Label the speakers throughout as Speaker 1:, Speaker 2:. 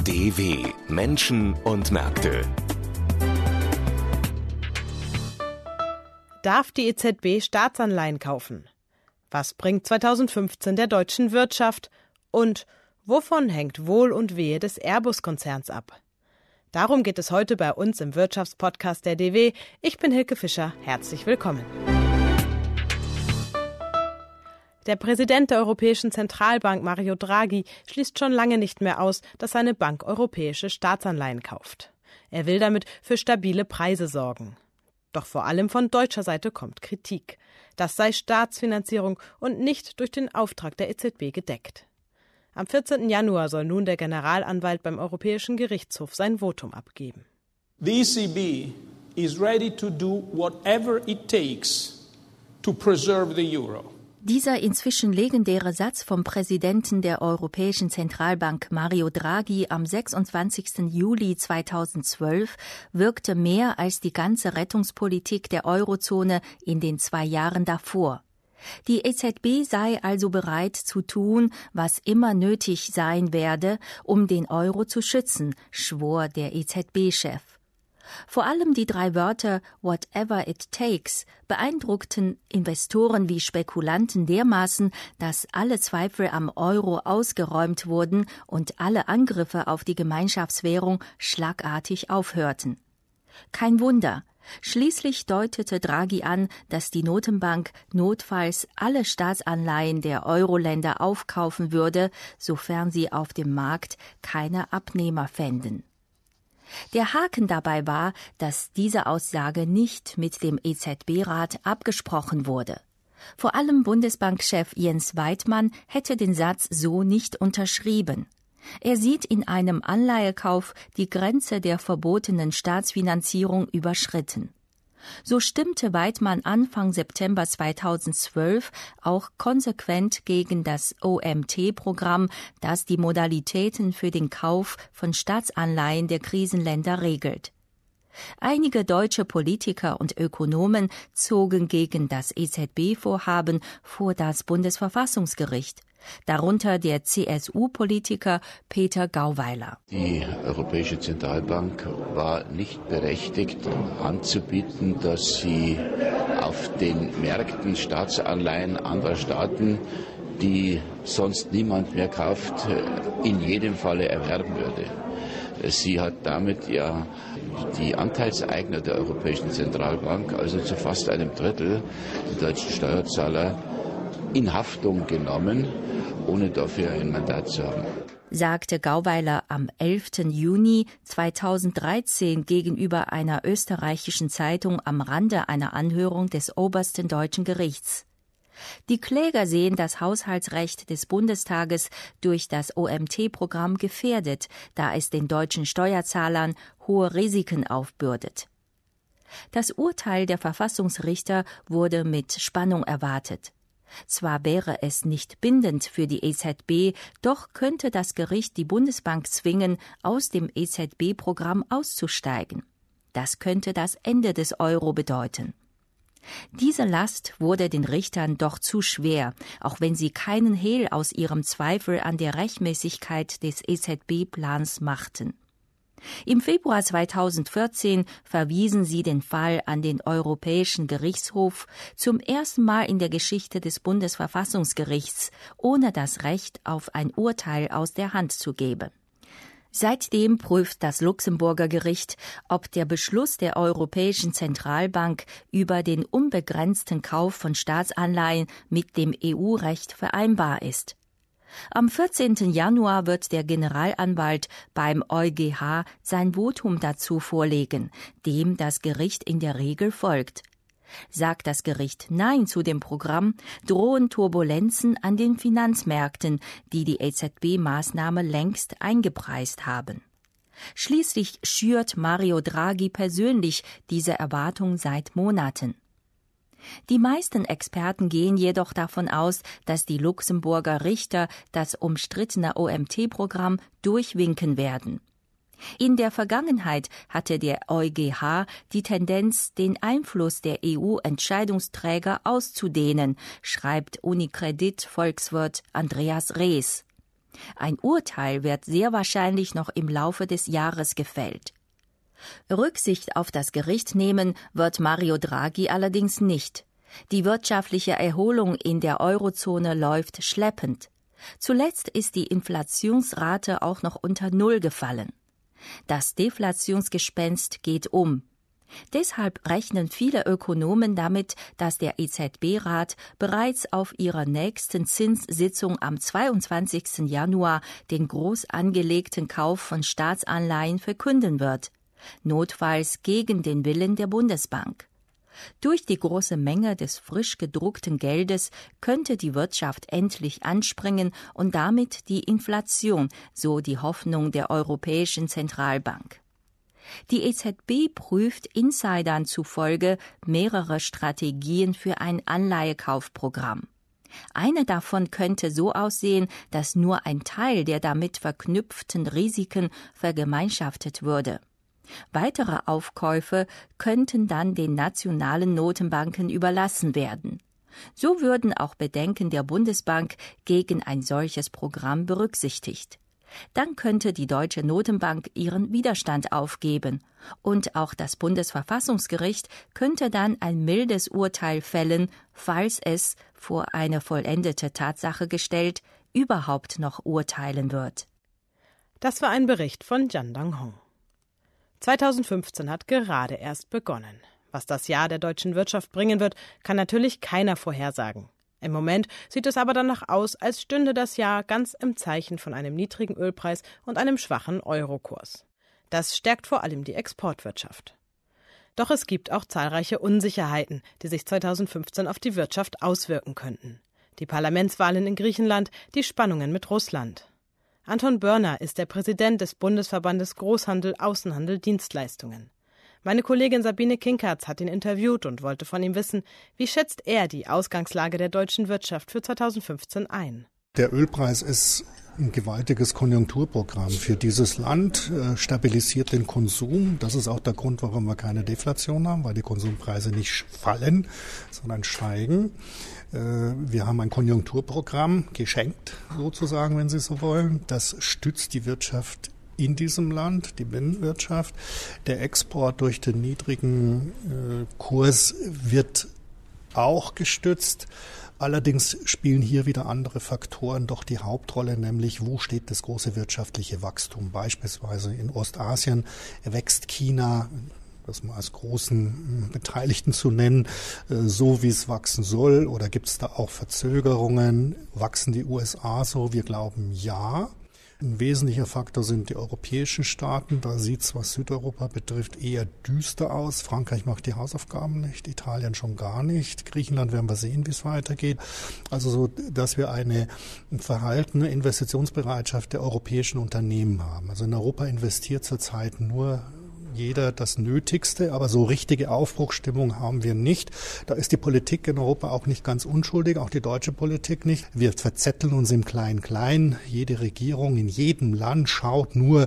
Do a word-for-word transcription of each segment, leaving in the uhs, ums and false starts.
Speaker 1: D W Menschen und Märkte.
Speaker 2: Darf die E Z B Staatsanleihen kaufen? Was bringt zweitausendfünfzehn der deutschen Wirtschaft? Und wovon hängt Wohl und Wehe des Airbus-Konzerns ab? Darum geht es heute bei uns im Wirtschaftspodcast der D W. Ich bin Hilke Fischer. Herzlich willkommen. Der Präsident der Europäischen Zentralbank, Mario Draghi, schließt schon lange nicht mehr aus, dass seine Bank europäische Staatsanleihen kauft. Er will damit für stabile Preise sorgen. Doch vor allem von deutscher Seite kommt Kritik. Das sei Staatsfinanzierung und nicht durch den Auftrag der E Z B gedeckt. Am vierzehnten Januar soll nun der Generalanwalt beim Europäischen Gerichtshof sein Votum abgeben.
Speaker 3: The E C B is ready to do whatever it takes to preserve the euro.
Speaker 4: Dieser inzwischen legendäre Satz vom Präsidenten der Europäischen Zentralbank Mario Draghi am sechsundzwanzigsten Juli zweitausendzwölf wirkte mehr als die ganze Rettungspolitik der Eurozone in den zwei Jahren davor. Die E Z B sei also bereit zu tun, was immer nötig sein werde, um den Euro zu schützen, schwor der E Z B-Chef. Vor allem die drei Wörter "whatever it takes" beeindruckten Investoren wie Spekulanten dermaßen, dass alle Zweifel am Euro ausgeräumt wurden und alle Angriffe auf die Gemeinschaftswährung schlagartig aufhörten. Kein Wunder. Schließlich deutete Draghi an, dass die Notenbank notfalls alle Staatsanleihen der Euro-Länder aufkaufen würde, sofern sie auf dem Markt keine Abnehmer fänden. Der Haken dabei war, dass diese Aussage nicht mit dem E Z B-Rat abgesprochen wurde. Vor allem Bundesbankchef Jens Weidmann hätte den Satz so nicht unterschrieben. Er sieht in einem Anleihekauf die Grenze der verbotenen Staatsfinanzierung überschritten. So stimmte Weidmann Anfang September zweitausendzwölf auch konsequent gegen das O M T-Programm, das die Modalitäten für den Kauf von Staatsanleihen der Krisenländer regelt. Einige deutsche Politiker und Ökonomen zogen gegen das E Z B-Vorhaben vor das Bundesverfassungsgericht, darunter der C S U-Politiker Peter Gauweiler.
Speaker 5: Die Europäische Zentralbank war nicht berechtigt, anzubieten, dass sie auf den Märkten Staatsanleihen anderer Staaten, die sonst niemand mehr kauft, in jedem Falle erwerben würde. Sie hat damit ja die Anteilseigner der Europäischen Zentralbank, also zu fast einem Drittel, die deutschen Steuerzahler, in Haftung genommen, ohne dafür ein Mandat zu haben,
Speaker 4: sagte Gauweiler am elften Juni zweitausenddreizehn gegenüber einer österreichischen Zeitung am Rande einer Anhörung des obersten deutschen Gerichts. Die Kläger sehen das Haushaltsrecht des Bundestages durch das O M T-Programm gefährdet, da es den deutschen Steuerzahlern hohe Risiken aufbürdet. Das Urteil der Verfassungsrichter wurde mit Spannung erwartet. Zwar wäre es nicht bindend für die E Z B, doch könnte das Gericht die Bundesbank zwingen, aus dem E Z B-Programm auszusteigen. Das könnte das Ende des Euro bedeuten. Diese Last wurde den Richtern doch zu schwer, auch wenn sie keinen Hehl aus ihrem Zweifel an der Rechtmäßigkeit des E Z B-Plans machten. Im Februar zweitausendvierzehn verwiesen sie den Fall an den Europäischen Gerichtshof, zum ersten Mal in der Geschichte des Bundesverfassungsgerichts, ohne das Recht auf ein Urteil aus der Hand zu geben. Seitdem prüft das Luxemburger Gericht, ob der Beschluss der Europäischen Zentralbank über den unbegrenzten Kauf von Staatsanleihen mit dem E U-Recht vereinbar ist. Am vierzehnten Januar wird der Generalanwalt beim EuGH sein Votum dazu vorlegen, dem das Gericht in der Regel folgt. Sagt das Gericht Nein zu dem Programm, drohen Turbulenzen an den Finanzmärkten, die die E Z B-Maßnahme längst eingepreist haben. Schließlich schürt Mario Draghi persönlich diese Erwartung seit Monaten. Die meisten Experten gehen jedoch davon aus, dass die Luxemburger Richter das umstrittene O M T-Programm durchwinken werden. In der Vergangenheit hatte der EuGH die Tendenz, den Einfluss der E U-Entscheidungsträger auszudehnen, schreibt Unicredit-Volkswirt Andreas Rees. Ein Urteil wird sehr wahrscheinlich noch im Laufe des Jahres gefällt. Rücksicht auf das Gericht nehmen wird Mario Draghi allerdings nicht. Die wirtschaftliche Erholung in der Eurozone läuft schleppend. Zuletzt ist die Inflationsrate auch noch unter Null gefallen. Das Deflationsgespenst geht um. Deshalb rechnen viele Ökonomen damit, dass der E Z B-Rat bereits auf ihrer nächsten Zinssitzung am zweiundzwanzigsten Januar den groß angelegten Kauf von Staatsanleihen verkünden wird, notfalls gegen den Willen der Bundesbank. Durch die große Menge des frisch gedruckten Geldes könnte die Wirtschaft endlich anspringen und damit die Inflation, so die Hoffnung der Europäischen Zentralbank. Die E Z B prüft Insidern zufolge mehrere Strategien für ein Anleihekaufprogramm. Eine davon könnte so aussehen, dass nur ein Teil der damit verknüpften Risiken vergemeinschaftet würde. Weitere Aufkäufe könnten dann den nationalen Notenbanken überlassen werden. So würden auch Bedenken der Bundesbank gegen ein solches Programm berücksichtigt. Dann könnte die Deutsche Notenbank ihren Widerstand aufgeben. Und auch das Bundesverfassungsgericht könnte dann ein mildes Urteil fällen, falls es, vor eine vollendete Tatsache gestellt, überhaupt noch urteilen wird.
Speaker 2: Das war ein Bericht von Jian Danghong. zweitausendfünfzehn hat gerade erst begonnen. Was das Jahr der deutschen Wirtschaft bringen wird, kann natürlich keiner vorhersagen. Im Moment sieht es aber danach aus, als stünde das Jahr ganz im Zeichen von einem niedrigen Ölpreis und einem schwachen Eurokurs. Das stärkt vor allem die Exportwirtschaft. Doch es gibt auch zahlreiche Unsicherheiten, die sich zweitausendfünfzehn auf die Wirtschaft auswirken könnten. Die Parlamentswahlen in Griechenland, die Spannungen mit Russland. Anton Börner ist der Präsident des Bundesverbandes Großhandel, Außenhandel, Dienstleistungen. Meine Kollegin Sabine Kinkertz hat ihn interviewt und wollte von ihm wissen, wie schätzt er die Ausgangslage der deutschen Wirtschaft für zweitausendfünfzehn ein?
Speaker 6: Der Ölpreis ist ein gewaltiges Konjunkturprogramm für dieses Land, äh, stabilisiert den Konsum. Das ist auch der Grund, warum wir keine Deflation haben, weil die Konsumpreise nicht fallen, sondern steigen. Äh, wir haben ein Konjunkturprogramm geschenkt, sozusagen, wenn Sie so wollen. Das stützt die Wirtschaft in diesem Land, die Binnenwirtschaft. Der Export durch den niedrigen äh, Kurs wird auch gestützt. Allerdings spielen hier wieder andere Faktoren doch die Hauptrolle, nämlich wo steht das große wirtschaftliche Wachstum. Beispielsweise in Ostasien wächst China, das mal als großen Beteiligten zu nennen, so wie es wachsen soll, oder gibt es da auch Verzögerungen? Wachsen die U S A so? Wir glauben ja. Ein wesentlicher Faktor sind die europäischen Staaten. Da sieht es, was Südeuropa betrifft, eher düster aus. Frankreich macht die Hausaufgaben nicht, Italien schon gar nicht. Griechenland werden wir sehen, wie es weitergeht. Also so, dass wir eine verhaltene Investitionsbereitschaft der europäischen Unternehmen haben. Also in Europa investiert zurzeit nur jeder das Nötigste, aber so richtige Aufbruchsstimmung haben wir nicht. Da ist die Politik in Europa auch nicht ganz unschuldig, auch die deutsche Politik nicht. Wir verzetteln uns im Klein-Klein. Jede Regierung in jedem Land schaut nur,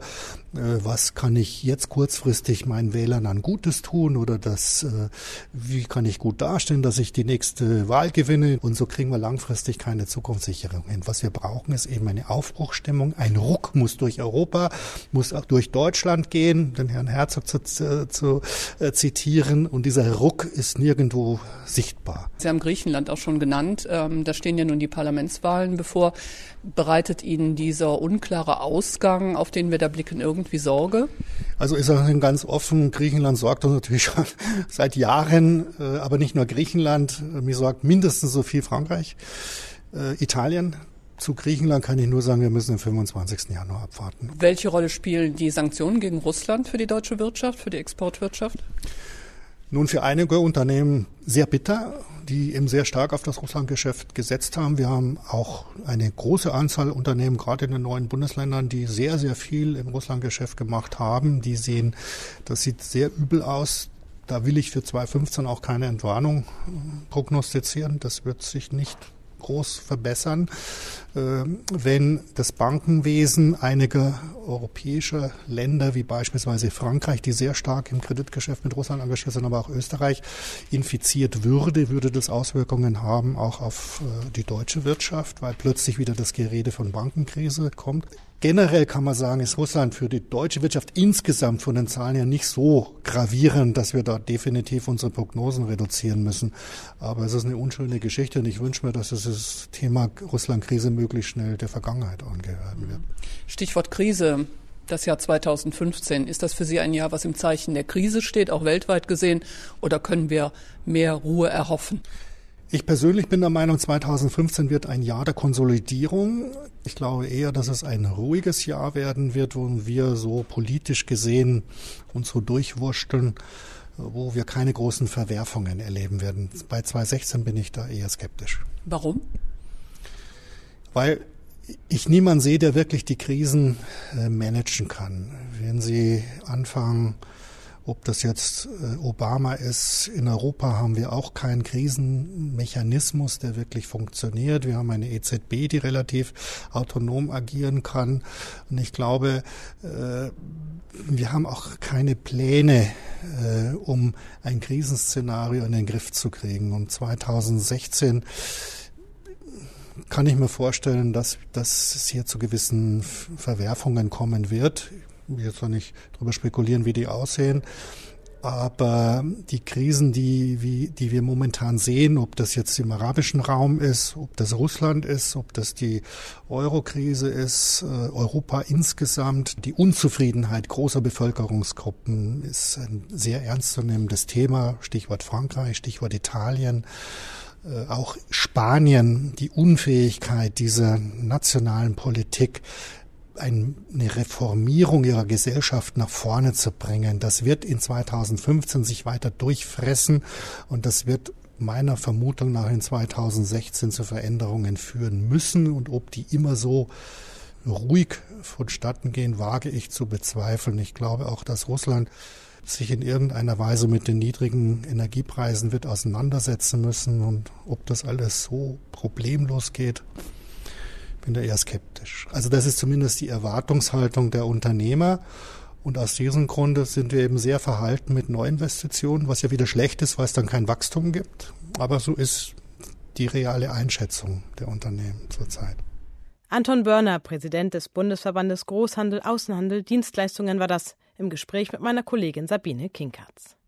Speaker 6: was kann ich jetzt kurzfristig meinen Wählern an Gutes tun oder das, wie kann ich gut dastehen, dass ich die nächste Wahl gewinne, und so kriegen wir langfristig keine Zukunftssicherung hin. Was wir brauchen, ist eben eine Aufbruchsstimmung. Ein Ruck muss durch Europa, muss auch durch Deutschland gehen, den Herrn Herzog zu, zu, zu äh, zitieren, und dieser Ruck ist nirgendwo sichtbar.
Speaker 7: Sie haben Griechenland auch schon genannt, ähm, da stehen ja nun die Parlamentswahlen bevor. Bereitet Ihnen dieser unklare Ausgang, auf den wir da blicken, irgendwie Sorge?
Speaker 6: Also ist er ganz offen. Griechenland sorgt uns natürlich schon seit Jahren, äh, aber nicht nur Griechenland. Mir sorgt mindestens so viel Frankreich, äh, Italien. Zu Griechenland kann ich nur sagen, wir müssen den fünfundzwanzigsten Januar abwarten.
Speaker 7: Welche Rolle spielen die Sanktionen gegen Russland für die deutsche Wirtschaft, für die Exportwirtschaft?
Speaker 6: Nun, für einige Unternehmen sehr bitter, die eben sehr stark auf das Russlandgeschäft gesetzt haben. Wir haben auch eine große Anzahl Unternehmen, gerade in den neuen Bundesländern, die sehr, sehr viel im Russlandgeschäft gemacht haben. Die sehen, das sieht sehr übel aus. Da will ich für zweitausendfünfzehn auch keine Entwarnung prognostizieren. Das wird sich nicht groß verbessern, wenn das Bankenwesen einiger europäischer Länder wie beispielsweise Frankreich, die sehr stark im Kreditgeschäft mit Russland engagiert sind, aber auch Österreich, infiziert würde, würde das Auswirkungen haben auch auf die deutsche Wirtschaft, weil plötzlich wieder das Gerede von Bankenkrise kommt. Generell kann man sagen, ist Russland für die deutsche Wirtschaft insgesamt von den Zahlen her nicht so gravierend, dass wir da definitiv unsere Prognosen reduzieren müssen. Aber es ist eine unschöne Geschichte und ich wünsche mir, dass das Thema Russland-Krise möglichst schnell der Vergangenheit angehört wird.
Speaker 7: Stichwort Krise. Das Jahr zweitausendfünfzehn, ist das für Sie ein Jahr, was im Zeichen der Krise steht, auch weltweit gesehen, oder können wir mehr Ruhe erhoffen?
Speaker 6: Ich persönlich bin der Meinung, zweitausendfünfzehn wird ein Jahr der Konsolidierung. Ich glaube eher, dass es ein ruhiges Jahr werden wird, wo wir so politisch gesehen uns so durchwursteln, wo wir keine großen Verwerfungen erleben werden. Bei zweitausendsechzehn bin ich da eher skeptisch.
Speaker 7: Warum?
Speaker 6: Weil ich niemanden sehe, der wirklich die Krisen äh, managen kann. Wenn Sie anfangen, ob das jetzt Obama ist, in Europa haben wir auch keinen Krisenmechanismus, der wirklich funktioniert. Wir haben eine E Z B, die relativ autonom agieren kann. Und ich glaube, wir haben auch keine Pläne, um ein Krisenszenario in den Griff zu kriegen. Und zweitausendsechzehn kann ich mir vorstellen, dass, dass es hier zu gewissen Verwerfungen kommen wird. Ich will jetzt noch nicht darüber spekulieren, wie die aussehen. Aber die Krisen, die, wie, die wir momentan sehen, ob das jetzt im arabischen Raum ist, ob das Russland ist, ob das die Euro-Krise ist, Europa insgesamt, die Unzufriedenheit großer Bevölkerungsgruppen ist ein sehr ernstzunehmendes Thema. Stichwort Frankreich, Stichwort Italien. Auch Spanien, die Unfähigkeit dieser nationalen Politik, eine Reformierung ihrer Gesellschaft nach vorne zu bringen. Das wird in zweitausendfünfzehn sich weiter durchfressen und das wird meiner Vermutung nach in zweitausendsechzehn zu Veränderungen führen müssen. Und ob die immer so ruhig vonstatten gehen, wage ich zu bezweifeln. Ich glaube auch, dass Russland sich in irgendeiner Weise mit den niedrigen Energiepreisen wird auseinandersetzen müssen. Und ob das alles so problemlos geht, bin da eher skeptisch. Also das ist zumindest die Erwartungshaltung der Unternehmer. Und aus diesem Grunde sind wir eben sehr verhalten mit Neuinvestitionen, was ja wieder schlecht ist, weil es dann kein Wachstum gibt. Aber so ist die reale Einschätzung der Unternehmen zurzeit.
Speaker 2: Anton Börner, Präsident des Bundesverbandes Großhandel, Außenhandel, Dienstleistungen, war das im Gespräch mit meiner Kollegin Sabine Kinkertz.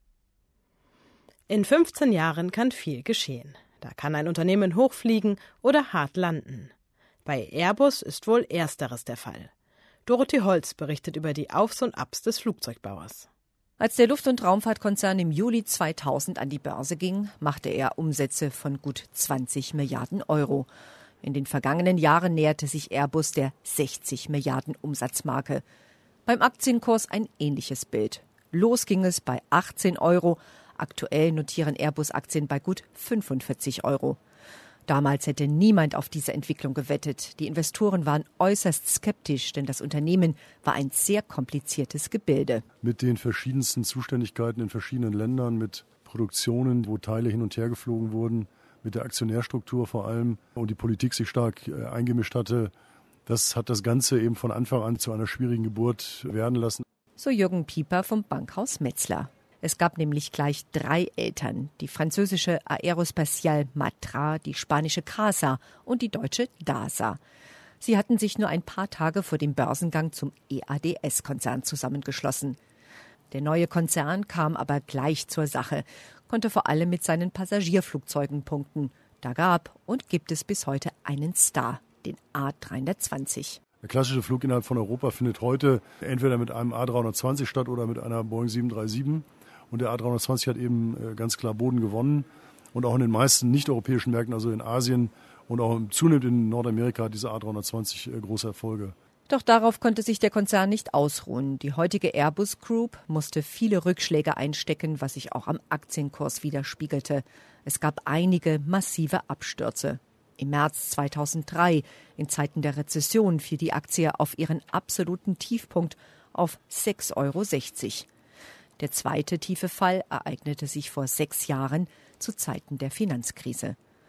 Speaker 2: In fünfzehn Jahren kann viel geschehen. Da kann ein Unternehmen hochfliegen oder hart landen. Bei Airbus ist wohl Ersteres der Fall. Dorothee Holz berichtet über die Aufs und Abs des Flugzeugbauers.
Speaker 8: Als der Luft- und Raumfahrtkonzern im Juli zweitausend an die Börse ging, machte er Umsätze von gut zwanzig Milliarden Euro. In den vergangenen Jahren näherte sich Airbus der sechzig Milliarden Umsatzmarke. Beim Aktienkurs ein ähnliches Bild. Los ging es bei achtzehn Euro. Aktuell notieren Airbus-Aktien bei gut fünfundvierzig Euro. Damals hätte niemand auf diese Entwicklung gewettet. Die Investoren waren äußerst skeptisch, denn das Unternehmen war ein sehr kompliziertes Gebilde.
Speaker 9: Mit den verschiedensten Zuständigkeiten in verschiedenen Ländern, mit Produktionen, wo Teile hin und her geflogen wurden, mit der Aktionärstruktur vor allem und die Politik sich stark äh, eingemischt hatte. Das hat das Ganze eben von Anfang an zu einer schwierigen Geburt werden lassen.
Speaker 8: So Jürgen Pieper vom Bankhaus Metzler. Es gab nämlich gleich drei Eltern, die französische Aerospatiale Matra, die spanische CASA und die deutsche DASA. Sie hatten sich nur ein paar Tage vor dem Börsengang zum E A D S-Konzern zusammengeschlossen. Der neue Konzern kam aber gleich zur Sache, konnte vor allem mit seinen Passagierflugzeugen punkten. Da gab und gibt es bis heute einen Star, den A dreihundertzwanzig.
Speaker 9: Der klassische Flug innerhalb von Europa findet heute entweder mit einem A dreihundertzwanzig statt oder mit einer Boeing sieben drei sieben. Und der A dreihundertzwanzig hat eben ganz klar Boden gewonnen. Und auch in den meisten nicht-europäischen Märkten, also in Asien und auch zunehmend in Nordamerika, hat dieser A dreihundertzwanzig große Erfolge.
Speaker 8: Doch darauf konnte sich der Konzern nicht ausruhen. Die heutige Airbus Group musste viele Rückschläge einstecken, was sich auch am Aktienkurs widerspiegelte. Es gab einige massive Abstürze. Im März zweitausenddrei, in Zeiten der Rezession, fiel die Aktie auf ihren absoluten Tiefpunkt auf sechs Euro sechzig. Der zweite tiefe Fall ereignete sich vor sechs Jahren zu Zeiten der Finanzkrise.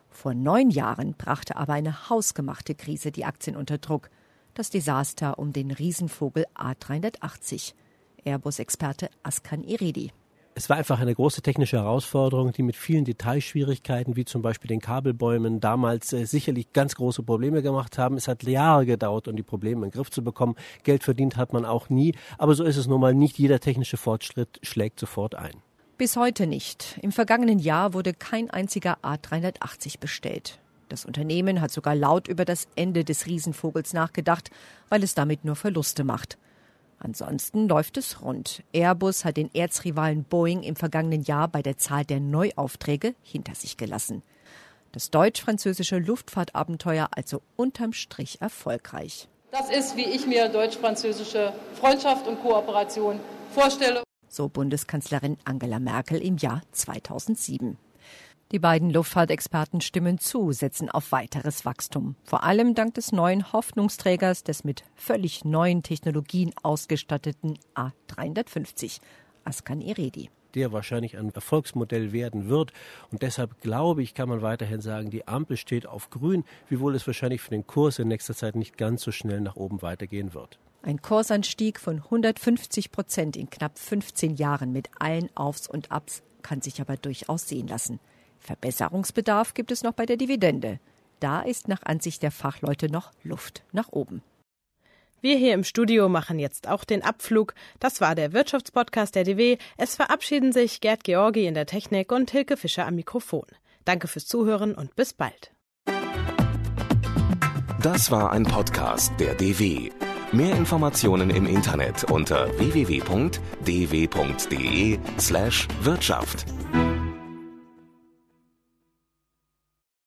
Speaker 8: Vor neun Jahren brachte aber eine hausgemachte Krise die Aktien unter Druck. Das Desaster um den Riesenvogel A dreihundertachtzig. Airbus-Experte Askan Iredi.
Speaker 10: Es war einfach eine große technische Herausforderung, die mit vielen Detailschwierigkeiten, wie zum Beispiel den Kabelbäumen, damals äh, sicherlich ganz große Probleme gemacht haben. Es hat Jahre gedauert, um die Probleme in den Griff zu bekommen. Geld verdient hat man auch nie. Aber so ist es nun mal. Nicht jeder technische Fortschritt schlägt sofort ein.
Speaker 8: Bis heute nicht. Im vergangenen Jahr wurde kein einziger A dreihundertachtzig bestellt. Das Unternehmen hat sogar laut über das Ende des Riesenvogels nachgedacht, weil es damit nur Verluste macht. Ansonsten läuft es rund. Airbus hat den Erzrivalen Boeing im vergangenen Jahr bei der Zahl der Neuaufträge hinter sich gelassen. Das deutsch-französische Luftfahrtabenteuer also unterm Strich erfolgreich.
Speaker 11: Das ist, wie ich mir deutsch-französische Freundschaft und Kooperation vorstelle.
Speaker 8: So Bundeskanzlerin Angela Merkel im Jahr zweitausendsieben. Die beiden Luftfahrtexperten stimmen zu, setzen auf weiteres Wachstum. Vor allem dank des neuen Hoffnungsträgers, des mit völlig neuen Technologien ausgestatteten A dreihundertfünfzig. Askan Iredi.
Speaker 10: Der wahrscheinlich ein Erfolgsmodell werden wird. Und deshalb glaube ich, kann man weiterhin sagen, die Ampel steht auf grün, wiewohl es wahrscheinlich für den Kurs in nächster Zeit nicht ganz so schnell nach oben weitergehen wird.
Speaker 8: Ein Kursanstieg von hundertfünfzig Prozent in knapp fünfzehn Jahren mit allen Aufs und Abs kann sich aber durchaus sehen lassen. Verbesserungsbedarf gibt es noch bei der Dividende. Da ist nach Ansicht der Fachleute noch Luft nach oben.
Speaker 2: Wir hier im Studio machen jetzt auch den Abflug. Das war der Wirtschaftspodcast der D W. Es verabschieden sich Gerd Georgi in der Technik und Hilke Fischer am Mikrofon. Danke fürs Zuhören und bis bald.
Speaker 1: Das war ein Podcast der D W. Mehr Informationen im Internet unter w w w punkt d w punkt d e slash Wirtschaft.